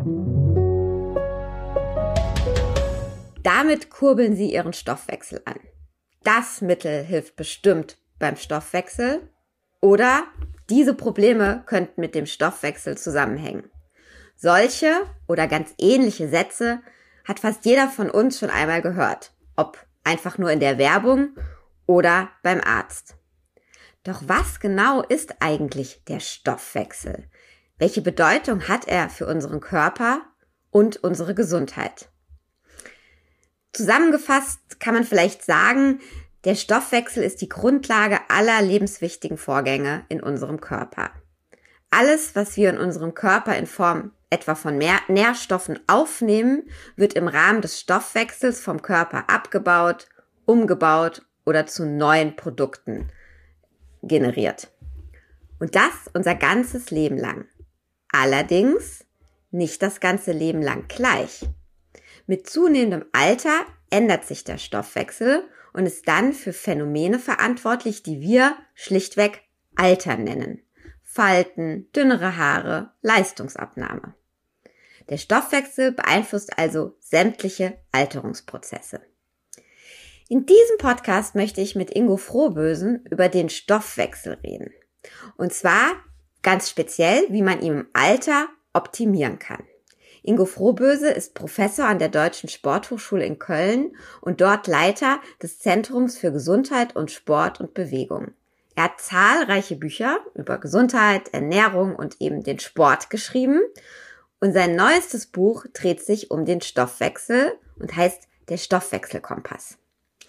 Damit kurbeln Sie Ihren Stoffwechsel an. Das Mittel hilft bestimmt beim Stoffwechsel oder diese Probleme könnten mit dem Stoffwechsel zusammenhängen. Solche oder ganz ähnliche Sätze hat fast jeder von uns schon einmal gehört, ob einfach nur in der Werbung oder beim Arzt. Doch was genau ist eigentlich der Stoffwechsel? Welche Bedeutung hat er für unseren Körper und unsere Gesundheit? Zusammengefasst kann man vielleicht sagen, der Stoffwechsel ist die Grundlage aller lebenswichtigen Vorgänge in unserem Körper. Alles, was wir in unserem Körper in Form etwa von Nährstoffen aufnehmen, wird im Rahmen des Stoffwechsels vom Körper abgebaut, umgebaut oder zu neuen Produkten generiert. Und das unser ganzes Leben lang. Allerdings nicht das ganze Leben lang gleich. Mit zunehmendem Alter ändert sich der Stoffwechsel und ist dann für Phänomene verantwortlich, die wir schlichtweg Alter nennen. Falten, dünnere Haare, Leistungsabnahme. Der Stoffwechsel beeinflusst also sämtliche Alterungsprozesse. In diesem Podcast möchte ich mit Ingo Frohbösen über den Stoffwechsel reden. Und zwar ganz speziell, wie man ihn im Alter optimieren kann. Ingo Frohböse ist Professor an der Deutschen Sporthochschule in Köln und dort Leiter des Zentrums für Gesundheit und Sport und Bewegung. Er hat zahlreiche Bücher über Gesundheit, Ernährung und eben den Sport geschrieben und sein neuestes Buch dreht sich um den Stoffwechsel und heißt Der Stoffwechselkompass.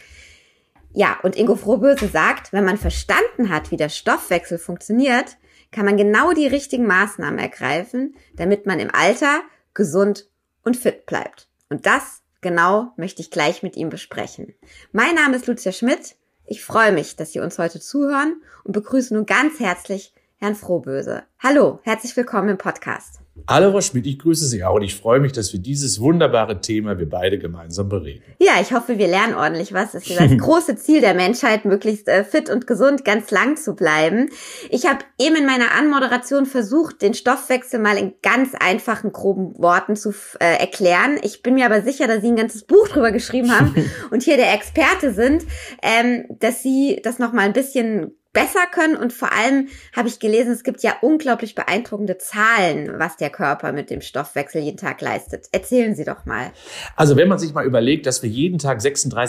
Ja, und Ingo Frohböse sagt, wenn man verstanden hat, wie der Stoffwechsel funktioniert, kann man genau die richtigen Maßnahmen ergreifen, damit man im Alter gesund und fit bleibt. Und das genau möchte ich gleich mit ihm besprechen. Mein Name ist Lucia Schmidt. Ich freue mich, dass Sie uns heute zuhören und begrüße nun ganz herzlich Herrn Frohböse. Hallo, herzlich willkommen im Podcast. Hallo Frau Schmidt, ich grüße Sie auch und ich freue mich, dass wir dieses wunderbare Thema wir beide gemeinsam bereden. Ja, ich hoffe, wir lernen ordentlich was. Es ist das große Ziel der Menschheit, möglichst fit und gesund ganz lang zu bleiben. Ich habe eben in meiner Anmoderation versucht, den Stoffwechsel mal in ganz einfachen, groben Worten zu erklären. Ich bin mir aber sicher, dass Sie ein ganzes Buch drüber geschrieben haben und hier der Experte sind, dass Sie das noch mal ein bisschen besser können und vor allem habe ich gelesen, es gibt ja unglaublich beeindruckende Zahlen, was der Körper mit dem Stoffwechsel jeden Tag leistet. Erzählen Sie doch mal. Also wenn man sich mal überlegt, dass wir jeden Tag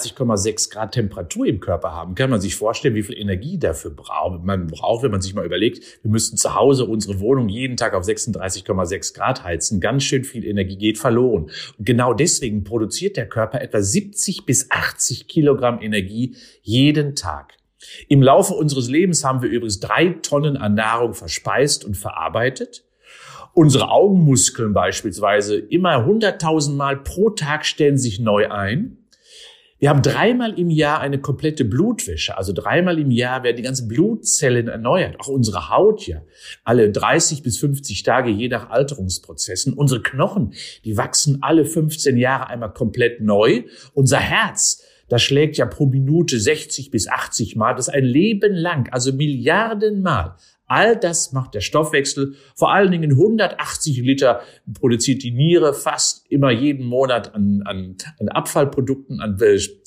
36,6 Grad Temperatur im Körper haben, kann man sich vorstellen, wie viel Energie dafür man braucht, wenn man sich mal überlegt, wir müssten zu Hause unsere Wohnung jeden Tag auf 36,6 Grad heizen. Ganz schön viel Energie geht verloren. Und genau deswegen produziert der Körper etwa 70 bis 80 Kilogramm Energie jeden Tag. Im Laufe unseres Lebens haben wir übrigens 3 Tonnen an Nahrung verspeist und verarbeitet. Unsere Augenmuskeln beispielsweise immer 100.000 Mal pro Tag stellen sich neu ein. Wir haben 3-mal im Jahr eine komplette Blutwäsche, also 3-mal im Jahr werden die ganzen Blutzellen erneuert. Auch unsere Haut ja, alle 30 bis 50 Tage, je nach Alterungsprozessen. Unsere Knochen, die wachsen alle 15 Jahre einmal komplett neu. Unser Herz, das schlägt ja pro Minute 60 bis 80 Mal, das ist ein Leben lang, also Milliarden Mal. All das macht der Stoffwechsel, vor allen Dingen 180 Liter produziert die Niere fast immer jeden Monat an Abfallprodukten, an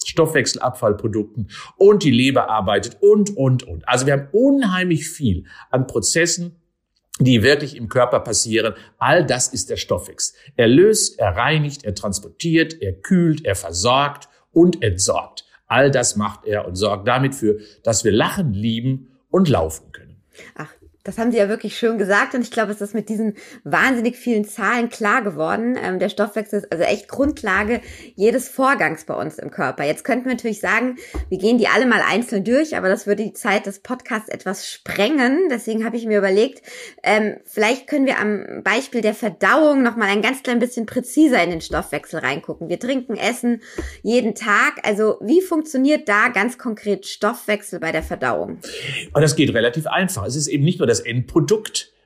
Stoffwechselabfallprodukten und die Leber arbeitet und. Also wir haben unheimlich viel an Prozessen, die wirklich im Körper passieren. All das ist der Stoffwechsel. Er löst, er reinigt, er transportiert, er kühlt, er versorgt und entsorgt. All das macht er und sorgt damit für, dass wir lachen, lieben und laufen können. Ach, das haben Sie ja wirklich schön gesagt und ich glaube, es ist mit diesen wahnsinnig vielen Zahlen klar geworden. Der Stoffwechsel ist also echt Grundlage jedes Vorgangs bei uns im Körper. Jetzt könnten wir natürlich sagen, wir gehen die alle mal einzeln durch, aber das würde die Zeit des Podcasts etwas sprengen. Deswegen habe ich mir überlegt, vielleicht können wir am Beispiel der Verdauung noch mal ein ganz klein bisschen präziser in den Stoffwechsel reingucken. Wir trinken, essen jeden Tag. Also wie funktioniert da ganz konkret Stoffwechsel bei der Verdauung? Und das geht relativ einfach. Es ist eben nicht nur das Endprodukt,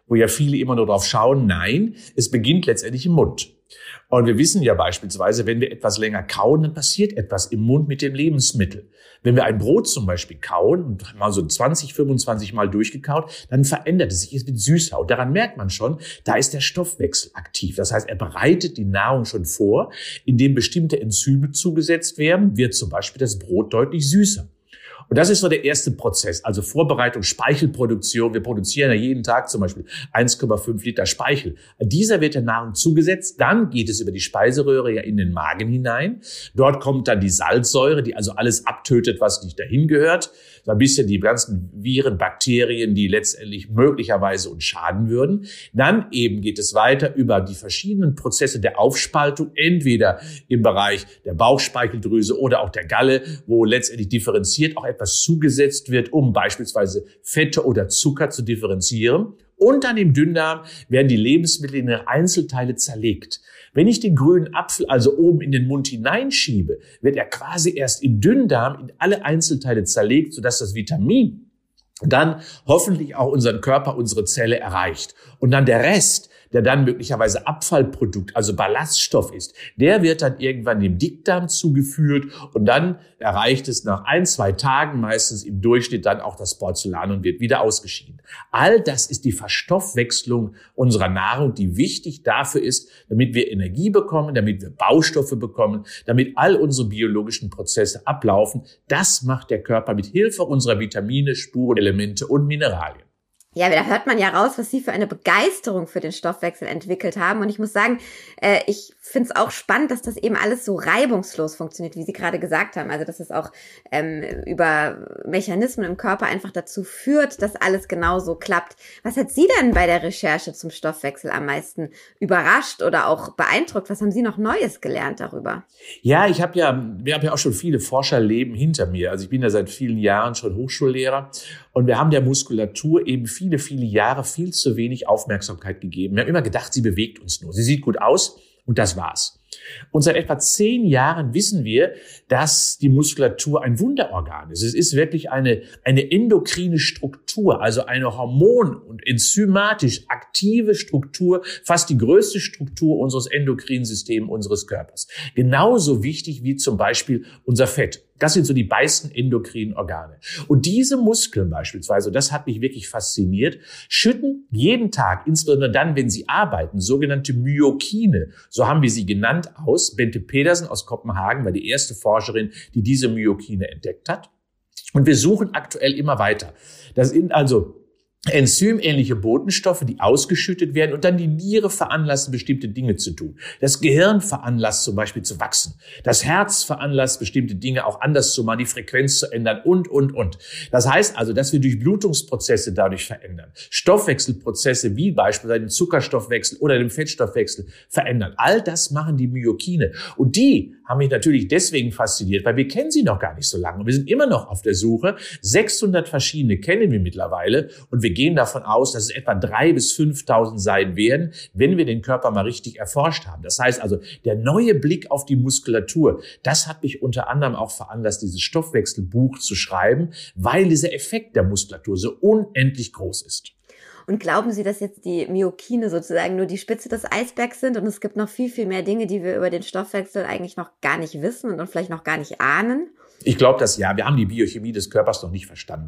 wo ja viele immer nur drauf schauen. Nein, es beginnt letztendlich im Mund. Und wir wissen ja beispielsweise, wenn wir etwas länger kauen, dann passiert etwas im Mund mit dem Lebensmittel. Wenn wir ein Brot zum Beispiel kauen und mal so 20, 25 Mal durchgekaut, dann verändert es sich, es wird süßer. Und daran merkt man schon, da ist der Stoffwechsel aktiv. Das heißt, er bereitet die Nahrung schon vor, indem bestimmte Enzyme zugesetzt werden, wird zum Beispiel das Brot deutlich süßer. Und das ist so der erste Prozess, also Vorbereitung, Speichelproduktion. Wir produzieren ja jeden Tag zum Beispiel 1,5 Liter Speichel. Dieser wird der Nahrung zugesetzt, dann geht es über die Speiseröhre ja in den Magen hinein. Dort kommt dann die Salzsäure, die also alles abtötet, was nicht dahin gehört. So ein bisschen die ganzen Viren, Bakterien, die letztendlich möglicherweise uns schaden würden. Dann eben geht es weiter über die verschiedenen Prozesse der Aufspaltung, entweder im Bereich der Bauchspeicheldrüse oder auch der Galle, wo letztendlich differenziert auch etwas zugesetzt wird, um beispielsweise Fette oder Zucker zu differenzieren. Und dann im Dünndarm werden die Lebensmittel in ihre Einzelteile zerlegt. Wenn ich den grünen Apfel also oben in den Mund hineinschiebe, wird er quasi erst im Dünndarm in alle Einzelteile zerlegt, sodass das Vitamin dann hoffentlich auch unseren Körper, unsere Zelle erreicht. Und dann der Rest, der dann möglicherweise Abfallprodukt, also Ballaststoff ist, der wird dann irgendwann dem Dickdarm zugeführt und dann erreicht es nach 1-2 Tagen meistens im Durchschnitt dann auch das Porzellan und wird wieder ausgeschieden. All das ist die Verstoffwechslung unserer Nahrung, die wichtig dafür ist, damit wir Energie bekommen, damit wir Baustoffe bekommen, damit all unsere biologischen Prozesse ablaufen. Das macht der Körper mit Hilfe unserer Vitamine, Spurenelemente und Mineralien. Ja, da hört man ja raus, was Sie für eine Begeisterung für den Stoffwechsel entwickelt haben. Und ich muss sagen, ich finde es auch spannend, dass das eben alles so reibungslos funktioniert, wie Sie gerade gesagt haben. Also dass es auch über Mechanismen im Körper einfach dazu führt, dass alles genauso klappt. Was hat Sie denn bei der Recherche zum Stoffwechsel am meisten überrascht oder auch beeindruckt? Was haben Sie noch Neues gelernt darüber? Ja, wir haben ja auch schon viele Forscherleben hinter mir. Also ich bin ja seit vielen Jahren schon Hochschullehrer und wir haben der Muskulatur eben viele, viele Jahre viel zu wenig Aufmerksamkeit gegeben. Wir haben immer gedacht, sie bewegt uns nur. Sie sieht gut aus und das war's. Und seit etwa 10 Jahren wissen wir, dass die Muskulatur ein Wunderorgan ist. Es ist wirklich eine endokrine Struktur, also eine hormon- und enzymatisch aktive Struktur, fast die größte Struktur unseres endokrinen Systems, unseres Körpers. Genauso wichtig wie zum Beispiel unser Fett. Das sind so die meisten endokrinen Organe. Und diese Muskeln beispielsweise, und das hat mich wirklich fasziniert, schütten jeden Tag, insbesondere dann, wenn sie arbeiten, sogenannte Myokine, so haben wir sie genannt, aus. Bente Pedersen aus Kopenhagen war die erste Forscherin, die diese Myokine entdeckt hat. Und wir suchen aktuell immer weiter. Das sind also enzymähnliche Botenstoffe, die ausgeschüttet werden und dann die Niere veranlassen, bestimmte Dinge zu tun. Das Gehirn veranlasst zum Beispiel zu wachsen. Das Herz veranlasst, bestimmte Dinge auch anders zu machen, die Frequenz zu ändern und. Das heißt also, dass wir Durchblutungsprozesse dadurch verändern. Stoffwechselprozesse wie beispielsweise den Zuckerstoffwechsel oder den Fettstoffwechsel verändern. All das machen die Myokine. Und die haben mich natürlich deswegen fasziniert, weil wir kennen sie noch gar nicht so lange. Und wir sind immer noch auf der Suche. 600 verschiedene kennen wir mittlerweile. Und wir gehen davon aus, dass es etwa 3.000 bis 5.000 sein werden, wenn wir den Körper mal richtig erforscht haben. Das heißt also, der neue Blick auf die Muskulatur, das hat mich unter anderem auch veranlasst, dieses Stoffwechselbuch zu schreiben, weil dieser Effekt der Muskulatur so unendlich groß ist. Und glauben Sie, dass jetzt die Myokine sozusagen nur die Spitze des Eisbergs sind und es gibt noch viel, viel mehr Dinge, die wir über den Stoffwechsel eigentlich noch gar nicht wissen und vielleicht noch gar nicht ahnen? Ich glaube das ja. Wir haben die Biochemie des Körpers noch nicht verstanden.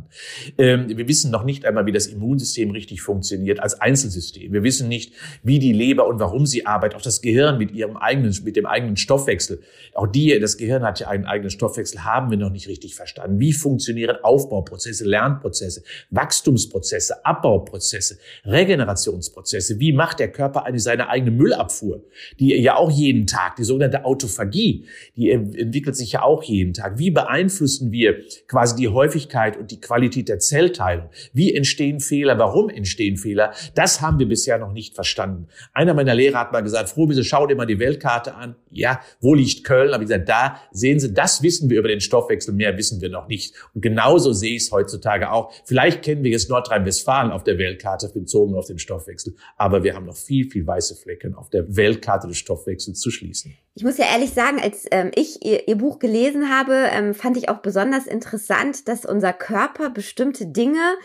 Wir wissen noch nicht einmal, wie das Immunsystem richtig funktioniert als Einzelsystem. Wir wissen nicht, wie die Leber und warum sie arbeitet. Auch das Gehirn mit dem eigenen Stoffwechsel. Das Gehirn hat ja einen eigenen Stoffwechsel, haben wir noch nicht richtig verstanden. Wie funktionieren Aufbauprozesse, Lernprozesse, Wachstumsprozesse, Abbauprozesse, Regenerationsprozesse? Wie macht der Körper eigentlich seine eigene Müllabfuhr? Die ja auch jeden Tag, die sogenannte Autophagie, die entwickelt sich ja auch jeden Tag. Wie beeinflussen wir quasi die Häufigkeit und die Qualität der Zellteilung? Wie entstehen Fehler? Warum entstehen Fehler? Das haben wir bisher noch nicht verstanden. Einer meiner Lehrer hat mal gesagt, Frohbisse, schau dir mal die Weltkarte an. Ja, wo liegt Köln? Aber ich gesagt, da sehen Sie, das wissen wir über den Stoffwechsel, mehr wissen wir noch nicht. Und genauso sehe ich es heutzutage auch. Vielleicht kennen wir jetzt Nordrhein-Westfalen auf der Weltkarte bezogen auf den Stoffwechsel, aber wir haben noch viel, viel weiße Flecken auf der Weltkarte des Stoffwechsels zu schließen. Ich muss ja ehrlich sagen, als ich Ihr Buch gelesen habe, fand ich auch besonders interessant, dass unser Körper bestimmte Dinge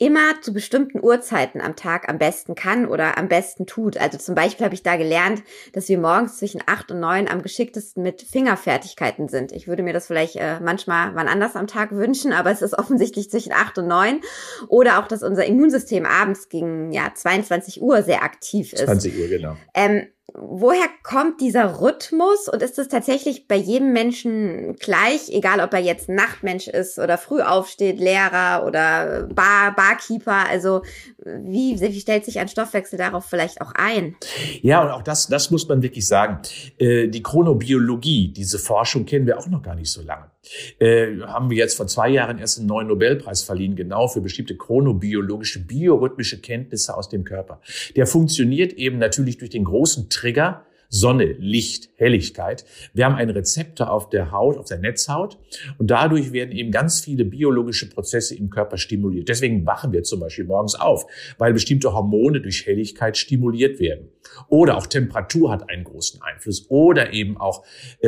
immer zu bestimmten Uhrzeiten am Tag am besten kann oder am besten tut. Also zum Beispiel habe ich da gelernt, dass wir morgens zwischen 8 und 9 am geschicktesten mit Fingerfertigkeiten sind. Ich würde mir das vielleicht manchmal wann anders am Tag wünschen, aber es ist offensichtlich zwischen 8 und 9. Oder auch, dass unser Immunsystem abends gegen 22 Uhr sehr aktiv ist. 20 Uhr, genau. Woher kommt dieser Rhythmus und ist es tatsächlich bei jedem Menschen gleich, egal ob er jetzt Nachtmensch ist oder früh aufsteht, Lehrer oder Barkeeper, also wie stellt sich ein Stoffwechsel darauf vielleicht auch ein? Ja, und auch das muss man wirklich sagen. Die Chronobiologie, diese Forschung kennen wir auch noch gar nicht so lange. Haben wir jetzt vor 2 Jahren erst einen neuen Nobelpreis verliehen, genau für bestimmte chronobiologische, biorhythmische Kenntnisse aus dem Körper. Der funktioniert eben natürlich durch den großen Trigger Sonne, Licht, Helligkeit. Wir haben einen Rezeptor auf der Haut, auf der Netzhaut und dadurch werden eben ganz viele biologische Prozesse im Körper stimuliert. Deswegen wachen wir zum Beispiel morgens auf, weil bestimmte Hormone durch Helligkeit stimuliert werden. Oder auch Temperatur hat einen großen Einfluss oder eben auch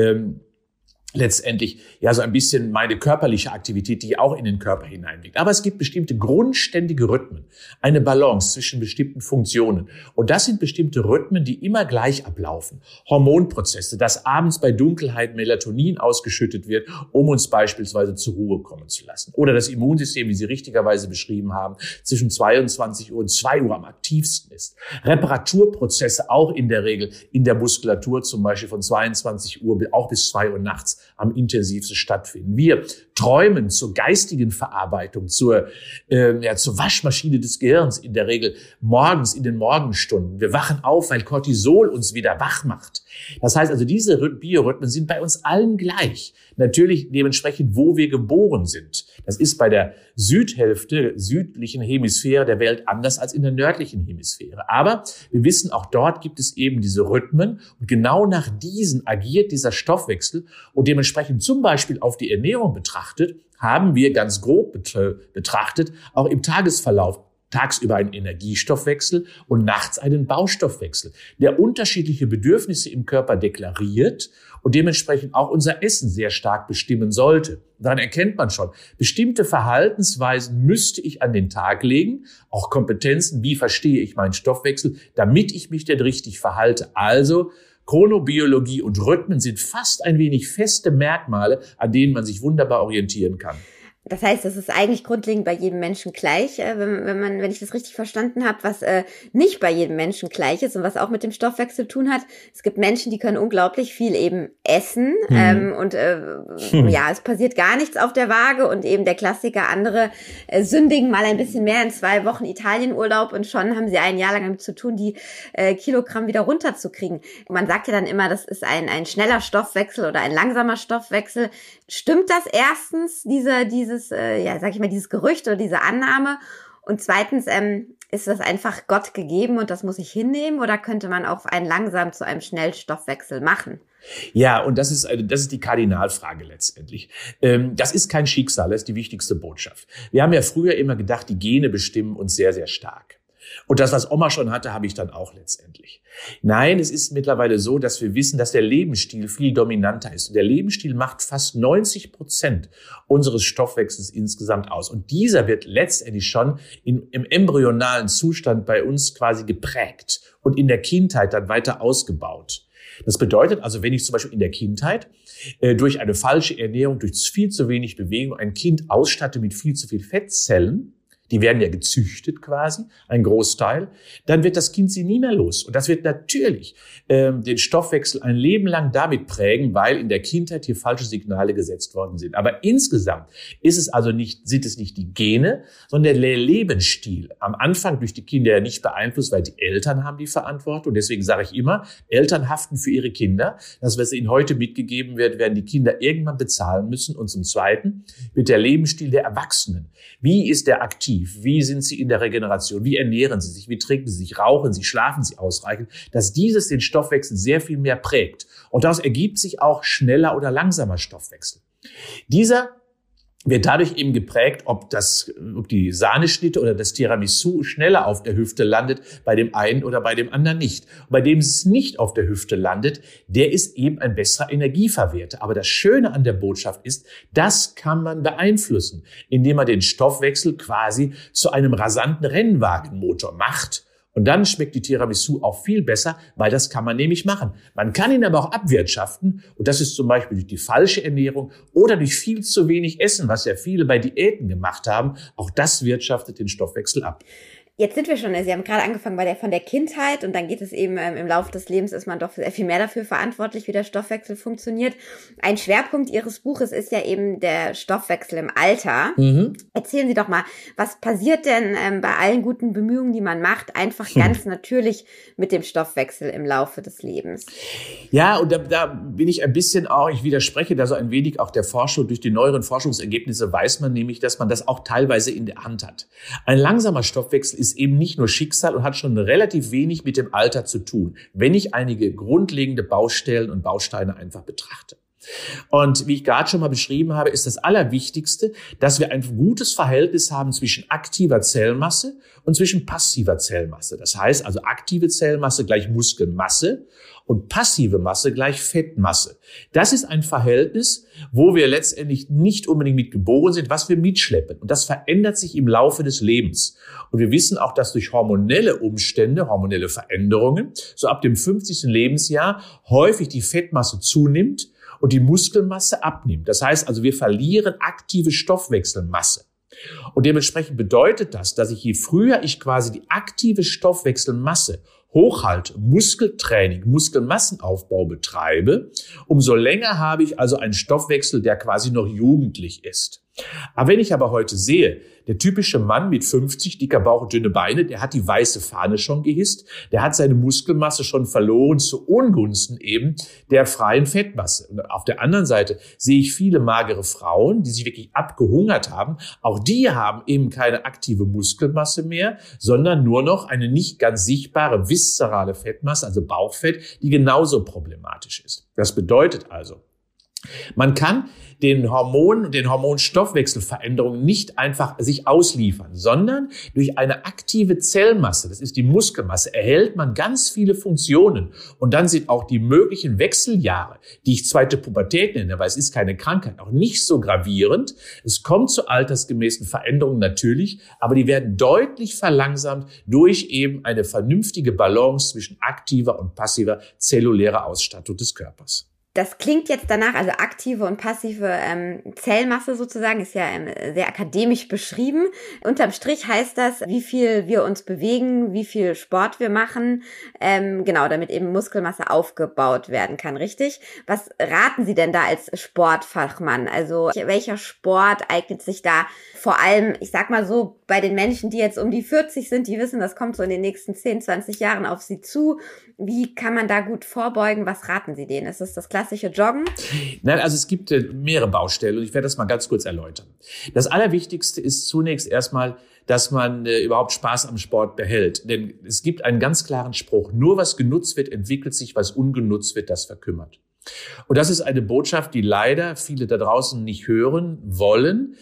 letztendlich so ein bisschen meine körperliche Aktivität, die auch in den Körper hineinwirkt. Aber es gibt bestimmte grundständige Rhythmen, eine Balance zwischen bestimmten Funktionen. Und das sind bestimmte Rhythmen, die immer gleich ablaufen. Hormonprozesse, dass abends bei Dunkelheit Melatonin ausgeschüttet wird, um uns beispielsweise zur Ruhe kommen zu lassen. Oder das Immunsystem, wie Sie richtigerweise beschrieben haben, zwischen 22 Uhr und 2 Uhr am aktivsten ist. Reparaturprozesse auch in der Regel in der Muskulatur, zum Beispiel von 22 Uhr auch bis 2 Uhr nachts am intensivsten stattfinden. Wir träumen zur geistigen Verarbeitung, zur Waschmaschine des Gehirns in der Regel morgens in den Morgenstunden. Wir wachen auf, weil Cortisol uns wieder wach macht. Das heißt also, diese Biorhythmen sind bei uns allen gleich. Natürlich dementsprechend, wo wir geboren sind. Das ist bei der südlichen Hemisphäre der Welt anders als in der nördlichen Hemisphäre. Aber wir wissen, auch dort gibt es eben diese Rhythmen und genau nach diesen agiert dieser Stoffwechsel und dementsprechend zum Beispiel auf die Ernährung betrachtet, haben wir ganz grob betrachtet auch im Tagesverlauf tagsüber einen Energiestoffwechsel und nachts einen Baustoffwechsel, der unterschiedliche Bedürfnisse im Körper deklariert und dementsprechend auch unser Essen sehr stark bestimmen sollte. Daran erkennt man schon, bestimmte Verhaltensweisen müsste ich an den Tag legen, auch Kompetenzen, wie verstehe ich meinen Stoffwechsel, damit ich mich denn richtig verhalte. Also Chronobiologie und Rhythmen sind fast ein wenig feste Merkmale, an denen man sich wunderbar orientieren kann. Das heißt, das ist eigentlich grundlegend bei jedem Menschen gleich, wenn ich das richtig verstanden habe, was nicht bei jedem Menschen gleich ist und was auch mit dem Stoffwechsel zu tun hat. Es gibt Menschen, die können unglaublich viel eben essen es passiert gar nichts auf der Waage und eben der Klassiker, andere sündigen mal ein bisschen mehr in 2 Wochen Italienurlaub und schon haben sie ein Jahr lang damit zu tun, die Kilogramm wieder runterzukriegen. Man sagt ja dann immer, das ist ein schneller Stoffwechsel oder ein langsamer Stoffwechsel. Stimmt das erstens, dieses Gerücht oder diese Annahme? Und zweitens, ist das einfach Gott gegeben und das muss ich hinnehmen oder könnte man auch einen langsam zu einem Schnellstoffwechsel machen? Ja, und das ist die Kardinalfrage letztendlich. Das ist kein Schicksal, das ist die wichtigste Botschaft. Wir haben ja früher immer gedacht, die Gene bestimmen uns sehr, sehr stark. Und das, was Oma schon hatte, habe ich dann auch letztendlich. Nein, es ist mittlerweile so, dass wir wissen, dass der Lebensstil viel dominanter ist. Und der Lebensstil macht fast 90% unseres Stoffwechsels insgesamt aus. Und dieser wird letztendlich schon im embryonalen Zustand bei uns quasi geprägt und in der Kindheit dann weiter ausgebaut. Das bedeutet also, wenn ich zum Beispiel in der Kindheit durch eine falsche Ernährung, durch viel zu wenig Bewegung ein Kind ausstatte mit viel zu viel Fettzellen, die werden ja gezüchtet quasi, ein Großteil, dann wird das Kind sie nie mehr los. Und das wird natürlich den Stoffwechsel ein Leben lang damit prägen, weil in der Kindheit hier falsche Signale gesetzt worden sind. Aber insgesamt sind es nicht die Gene, sondern der Lebensstil. Am Anfang durch die Kinder ja nicht beeinflusst, weil die Eltern haben die Verantwortung. Und deswegen sage ich immer, Eltern haften für ihre Kinder. Das, was ihnen heute mitgegeben wird, werden die Kinder irgendwann bezahlen müssen. Und zum Zweiten wird der Lebensstil der Erwachsenen. Wie ist der aktiv? Wie sind sie in der Regeneration? Wie ernähren sie sich? Wie trinken sie sich? Rauchen sie? Schlafen sie ausreichend? Dass dieses den Stoffwechsel sehr viel mehr prägt. Und daraus ergibt sich auch schneller oder langsamer Stoffwechsel. Dieser wird dadurch eben geprägt, ob die Sahneschnitte oder das Tiramisu schneller auf der Hüfte landet, bei dem einen oder bei dem anderen nicht. Und bei dem es nicht auf der Hüfte landet, der ist eben ein besserer Energieverwerter. Aber das Schöne an der Botschaft ist, das kann man beeinflussen, indem man den Stoffwechsel quasi zu einem rasanten Rennwagenmotor macht. Und dann schmeckt die Tiramisu auch viel besser, weil das kann man nämlich machen. Man kann ihn aber auch abwirtschaften. Und das ist zum Beispiel durch die falsche Ernährung oder durch viel zu wenig Essen, was ja viele bei Diäten gemacht haben. Auch das wirtschaftet den Stoffwechsel ab. Jetzt sind wir schon, Sie haben gerade angefangen von der Kindheit und dann geht es eben im Laufe des Lebens ist man doch sehr viel mehr dafür verantwortlich, wie der Stoffwechsel funktioniert. Ein Schwerpunkt Ihres Buches ist ja eben der Stoffwechsel im Alter. Erzählen Sie doch mal, was passiert denn bei allen guten Bemühungen, die man macht, einfach ganz natürlich mit dem Stoffwechsel im Laufe des Lebens? Ja, und da bin ich ein bisschen auch, ich widerspreche da so ein wenig auch der Forschung. Durch die neueren Forschungsergebnisse weiß man nämlich, dass man das auch teilweise in der Hand hat. Ein langsamer Stoffwechsel ist eben nicht nur Schicksal und hat schon relativ wenig mit dem Alter zu tun, wenn ich einige grundlegende Baustellen und Bausteine einfach betrachte. Und wie ich gerade schon mal beschrieben habe, ist das Allerwichtigste, dass wir ein gutes Verhältnis haben zwischen aktiver Zellmasse und zwischen passiver Zellmasse. Das heißt also aktive Zellmasse gleich Muskelmasse und passive Masse gleich Fettmasse. Das ist ein Verhältnis, wo wir letztendlich nicht unbedingt mit geboren sind, was wir mitschleppen. Und das verändert sich im Laufe des Lebens. Und wir wissen auch, dass durch hormonelle Umstände, hormonelle Veränderungen, so ab dem 50. Lebensjahr häufig die Fettmasse zunimmt und die Muskelmasse abnimmt. Das heißt also, wir verlieren aktive Stoffwechselmasse. Und dementsprechend bedeutet das, dass je früher ich quasi die aktive Stoffwechselmasse hochhalte, Muskeltraining, Muskelmassenaufbau betreibe, umso länger habe ich also einen Stoffwechsel, der quasi noch jugendlich ist. Aber wenn ich aber heute sehe, der typische Mann mit 50, dicker Bauch und dünne Beine, der hat die weiße Fahne schon gehisst, der hat seine Muskelmasse schon verloren zu Ungunsten eben der freien Fettmasse. Und auf der anderen Seite sehe ich viele magere Frauen, die sich wirklich abgehungert haben. Auch die haben eben keine aktive Muskelmasse mehr, sondern nur noch eine nicht ganz sichtbare viszerale Fettmasse, also Bauchfett, die genauso problematisch ist. Das bedeutet also, man kann den Hormonstoffwechselveränderungen nicht einfach sich ausliefern, sondern durch eine aktive Zellmasse, das ist die Muskelmasse, erhält man ganz viele Funktionen. Und dann sind auch die möglichen Wechseljahre, die ich zweite Pubertät nenne, weil es ist keine Krankheit, auch nicht so gravierend. Es kommt zu altersgemäßen Veränderungen natürlich, aber die werden deutlich verlangsamt durch eben eine vernünftige Balance zwischen aktiver und passiver zellulärer Ausstattung des Körpers. Das klingt jetzt danach, also aktive und passive Zellmasse sozusagen, ist ja sehr akademisch beschrieben. Unterm Strich heißt das, wie viel wir uns bewegen, wie viel Sport wir machen, genau, damit eben Muskelmasse aufgebaut werden kann, richtig? Was raten Sie denn da als Sportfachmann? Also welcher Sport eignet sich da vor allem, ich sag mal so, bei den Menschen, die jetzt um die 40 sind, die wissen, das kommt so in den nächsten 10, 20 Jahren auf sie zu. Wie kann man da gut vorbeugen? Was raten Sie denen? Ist es das klassische Joggen? Nein, also es gibt mehrere Baustellen und ich werde das mal ganz kurz erläutern. Das Allerwichtigste ist zunächst erstmal, dass man überhaupt Spaß am Sport behält. Denn es gibt einen ganz klaren Spruch, nur was genutzt wird, entwickelt sich, was ungenutzt wird, das verkümmert. Und das ist eine Botschaft, die leider viele da draußen nicht hören wollen,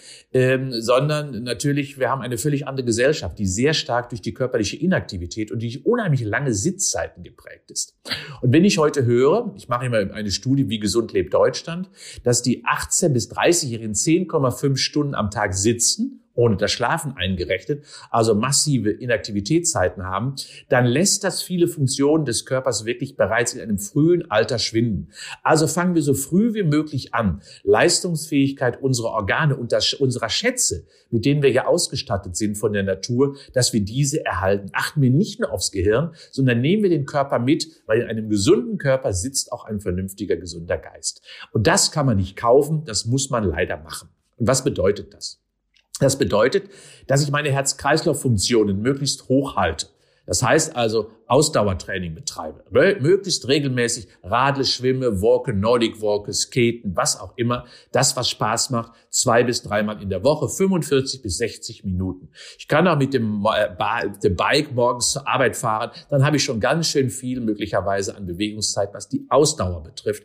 sondern natürlich, wir haben eine völlig andere Gesellschaft, die sehr stark durch die körperliche Inaktivität und durch unheimlich lange Sitzzeiten geprägt ist. Und wenn ich heute höre, ich mache immer eine Studie, wie gesund lebt Deutschland, dass die 18- bis 30-Jährigen 10,5 Stunden am Tag sitzen, ohne das Schlafen eingerechnet, also massive Inaktivitätszeiten haben, dann lässt das viele Funktionen des Körpers wirklich bereits in einem frühen Alter schwinden. Also fangen wir so früh wie möglich an, Leistungsfähigkeit unserer Organe und unserer Schätze, mit denen wir ja ausgestattet sind von der Natur, dass wir diese erhalten. Achten wir nicht nur aufs Gehirn, sondern nehmen wir den Körper mit, weil in einem gesunden Körper sitzt auch ein vernünftiger, gesunder Geist. Und das kann man nicht kaufen, das muss man leider machen. Und was bedeutet das? Das bedeutet, dass ich meine Herz-Kreislauf-Funktionen möglichst hoch halte. Das heißt also, Ausdauertraining betreibe. Möglichst regelmäßig Radle, Schwimme, Walke, Nordic Walke, Skaten, was auch immer. Das, was Spaß macht, 2 bis 3 Mal in der Woche, 45 bis 60 Minuten. Ich kann auch mit dem Bike morgens zur Arbeit fahren. Dann habe ich schon ganz schön viel möglicherweise an Bewegungszeit, was die Ausdauer betrifft,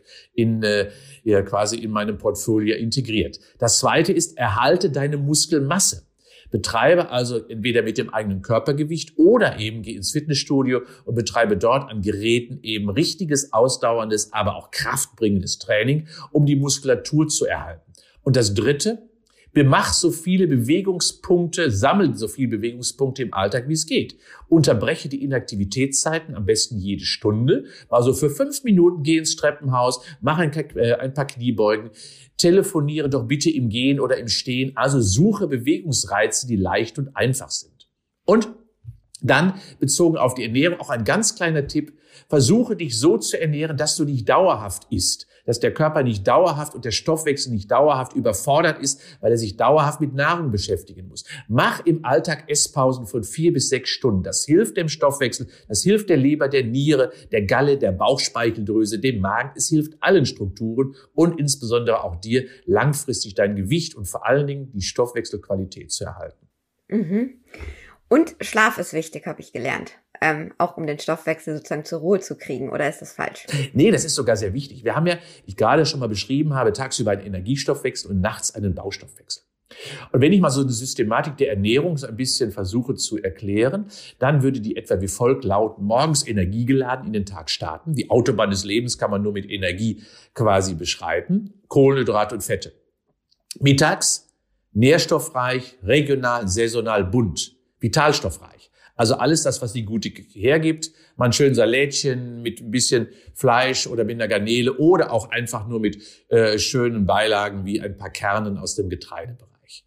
quasi in meinem Portfolio integriert. Das Zweite ist, erhalte deine Muskelmasse. Betreibe also entweder mit dem eigenen Körpergewicht oder eben geh ins Fitnessstudio und betreibe dort an Geräten eben richtiges, ausdauerndes, aber auch kraftbringendes Training, um die Muskulatur zu erhalten. Und das Dritte, bemach so viele Bewegungspunkte, sammle so viele Bewegungspunkte im Alltag, wie es geht. Unterbreche die Inaktivitätszeiten, am besten jede Stunde. Also für 5 Minuten geh ins Treppenhaus, mach ein paar Kniebeugen, telefoniere doch bitte im Gehen oder im Stehen. Also suche Bewegungsreize, die leicht und einfach sind. Und dann, bezogen auf die Ernährung, auch ein ganz kleiner Tipp: Versuche dich so zu ernähren, dass du nicht dauerhaft isst, dass der Körper nicht dauerhaft und der Stoffwechsel nicht dauerhaft überfordert ist, weil er sich dauerhaft mit Nahrung beschäftigen muss. Mach im Alltag Esspausen von 4 bis 6 Stunden. Das hilft dem Stoffwechsel, das hilft der Leber, der Niere, der Galle, der Bauchspeicheldrüse, dem Magen. Es hilft allen Strukturen und insbesondere auch dir, langfristig dein Gewicht und vor allen Dingen die Stoffwechselqualität zu erhalten. Mhm. Und Schlaf ist wichtig, habe ich gelernt. Auch um den Stoffwechsel sozusagen zur Ruhe zu kriegen. Oder ist das falsch? Nee, das ist sogar sehr wichtig. Wir haben ja, wie ich gerade schon mal beschrieben habe, tagsüber einen Energiestoffwechsel und nachts einen Baustoffwechsel. Und wenn ich mal so eine Systematik der Ernährung so ein bisschen versuche zu erklären, dann würde die etwa wie folgt lauten: Morgens energiegeladen in den Tag starten. Die Autobahn des Lebens kann man nur mit Energie quasi beschreiten. Kohlenhydrate und Fette. Mittags nährstoffreich, regional, saisonal, bunt. Vitalstoffreich. Also alles das, was die Gute hergibt. Mal ein schön Salätchen mit ein bisschen Fleisch oder mit einer Garnele oder auch einfach nur mit schönen Beilagen wie ein paar Kernen aus dem Getreidebereich.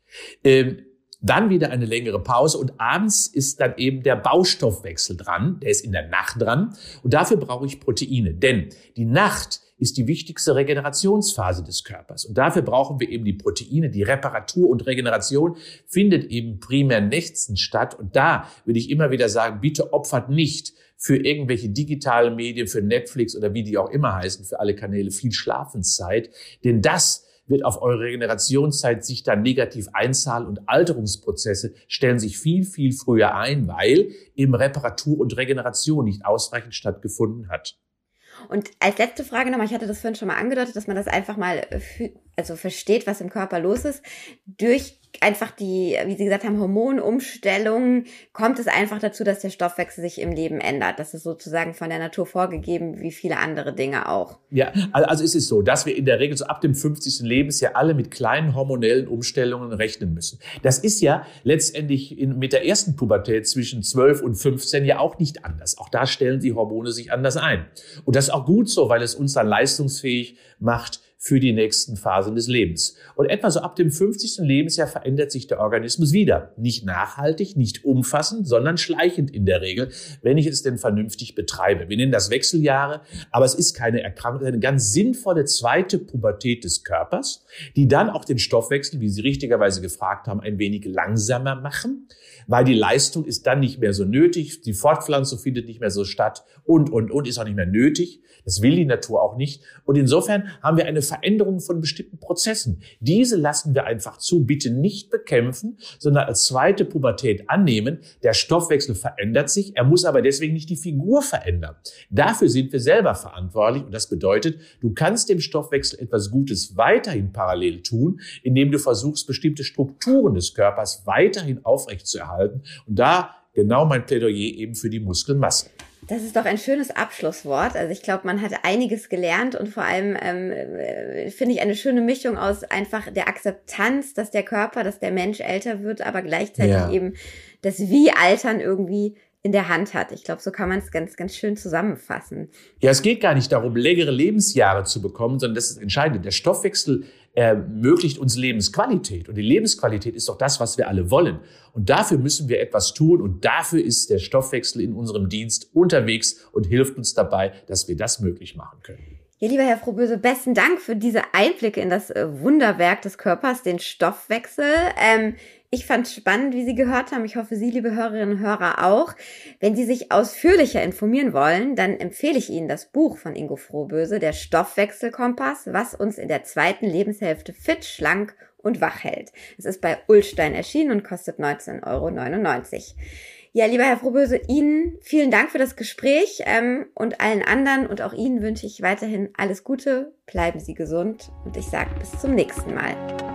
Dann wieder eine längere Pause und abends ist dann eben der Baustoffwechsel dran. Der ist in der Nacht dran und dafür brauche ich Proteine. Denn die Nacht ist die wichtigste Regenerationsphase des Körpers. Und dafür brauchen wir eben die Proteine. Die Reparatur und Regeneration findet eben primär nächtens statt. Und da würde ich immer wieder sagen, bitte opfert nicht für irgendwelche digitalen Medien, für Netflix oder wie die auch immer heißen, für alle Kanäle viel Schlafenszeit. Denn das wird auf eure Regenerationszeit sich dann negativ einzahlen und Alterungsprozesse stellen sich viel, viel früher ein, weil eben Reparatur und Regeneration nicht ausreichend stattgefunden hat. Und als letzte Frage nochmal, ich hatte das vorhin schon mal angedeutet, dass man das einfach mal versteht, was im Körper los ist. Durch einfach die, wie Sie gesagt haben, Hormonumstellungen kommt es einfach dazu, dass der Stoffwechsel sich im Leben ändert. Das ist sozusagen von der Natur vorgegeben, wie viele andere Dinge auch. Ja, also es ist so, dass wir in der Regel so ab dem 50. Lebensjahr alle mit kleinen hormonellen Umstellungen rechnen müssen. Das ist ja letztendlich mit der ersten Pubertät zwischen 12 und 15 ja auch nicht anders. Auch da stellen die Hormone sich anders ein. Und das ist auch gut so, weil es uns dann leistungsfähig macht für die nächsten Phasen des Lebens. Und etwa so ab dem 50. Lebensjahr verändert sich der Organismus wieder. Nicht nachhaltig, nicht umfassend, sondern schleichend in der Regel, wenn ich es denn vernünftig betreibe. Wir nennen das Wechseljahre, aber es ist keine Erkrankung, eine ganz sinnvolle zweite Pubertät des Körpers, die dann auch den Stoffwechsel, wie Sie richtigerweise gefragt haben, ein wenig langsamer machen, weil die Leistung ist dann nicht mehr so nötig, die Fortpflanzung findet nicht mehr so statt und ist auch nicht mehr nötig. Das will die Natur auch nicht. Und insofern haben wir eine Veränderung von bestimmten Prozessen. Diese lassen wir einfach zu, bitte nicht bekämpfen, sondern als zweite Pubertät annehmen. Der Stoffwechsel verändert sich, er muss aber deswegen nicht die Figur verändern. Dafür sind wir selber verantwortlich und das bedeutet, du kannst dem Stoffwechsel etwas Gutes weiterhin parallel tun, indem du versuchst, bestimmte Strukturen des Körpers weiterhin aufrechtzuerhalten. Und da genau mein Plädoyer eben für die Muskelmasse. Das ist doch ein schönes Abschlusswort. Also ich glaube, man hat einiges gelernt und vor allem finde ich eine schöne Mischung aus einfach der Akzeptanz, dass der Körper, dass der Mensch älter wird, aber gleichzeitig eben das Wie-Altern irgendwie in der Hand hat. Ich glaube, so kann man es ganz, ganz schön zusammenfassen. Ja, es geht gar nicht darum, längere Lebensjahre zu bekommen, sondern das ist entscheidend. Der Stoffwechsel ermöglicht uns Lebensqualität. Und die Lebensqualität ist doch das, was wir alle wollen. Und dafür müssen wir etwas tun. Und dafür ist der Stoffwechsel in unserem Dienst unterwegs und hilft uns dabei, dass wir das möglich machen können. Ja, lieber Herr Frohböse, besten Dank für diese Einblicke in das Wunderwerk des Körpers, den Stoffwechsel. Ich fand es spannend, wie Sie gehört haben. Ich hoffe, Sie, liebe Hörerinnen und Hörer, auch. Wenn Sie sich ausführlicher informieren wollen, dann empfehle ich Ihnen das Buch von Ingo Frohböse, der Stoffwechselkompass, was uns in der zweiten Lebenshälfte fit, schlank und wach hält. Es ist bei Ullstein erschienen und kostet 19,99 €. Ja, lieber Herr Frohböse, Ihnen vielen Dank für das Gespräch und allen anderen und auch Ihnen wünsche ich weiterhin alles Gute. Bleiben Sie gesund und ich sage bis zum nächsten Mal.